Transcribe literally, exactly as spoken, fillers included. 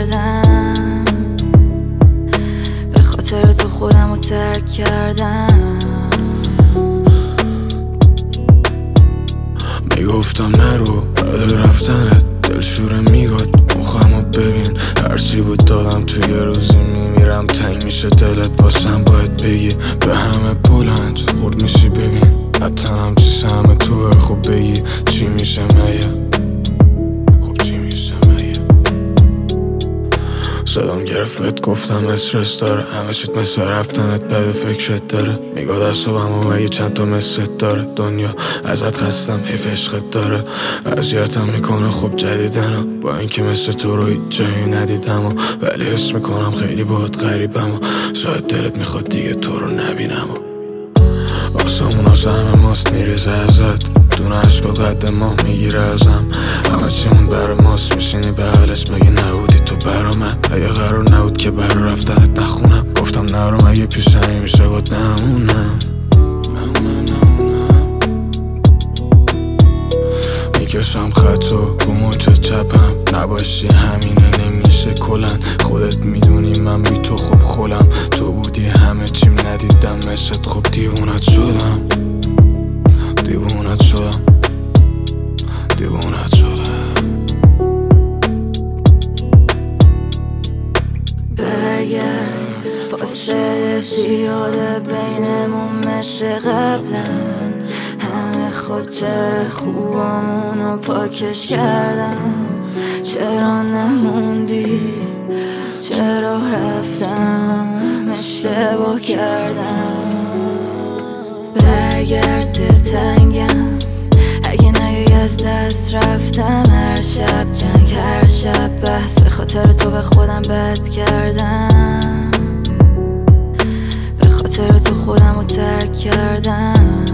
کردم، به خاطر تو خودم رو ترک کردم. میگفتم نرو بعد رفتنت دلشوره میگاد مخمو ببین، هرچی بود دادم تو یه روزی میمیرم تنگ میشه دلت واسم باید بگی به همه بلند خورد میشی ببین حتنم چی سهم توه خوب بگی چی میشه مگه خب چی میشه مگه صدام گرفت گفتم استرس داره همه چیت مثل رفتنت بد فکرت داره میگه دستابم و مگه چند تا مثلت داره دنیا ازت خستم حیف عشقت داره اذیتم میکنه خب جدیدنم با اینکه مثل تو رو هیچ جایی ندیدم و ولی حس میکنم خیلی باهات غریبم و شاید دلت میخواد دیگه تو رو نبینم و آسمون واسه همه ماست میریزه ازت دونه عشقات قد ما میگیره ازم همه چیمون برا ماست میشینی به حالش مگه نبودی تو برا من اگه قرار نبود که برا رفتنت نخونم گفتم نرو مگه پیش همی میشه باد نمونم میکشم خطو رو موچه چپم نباشی همینه نمیشه کلن خودت میدونی من بی تو خوب خولم تو بودی همه چیم ندیدم مثلت خوب دیوونت شدم دیوونت شدم دیوونت شدم برگرد فاصله زیاده بینمون مثل قبلن همه خاطر خوبامونو پاکش کردم چرا نموندی چرا رفتم اشتباه کردم برگرد تنگم اگه نگی از دست رفتم هر شب جنگ هر شب بحث به خاطر تو به خودم بد کردم به خاطر تو خودم رو ترک کردم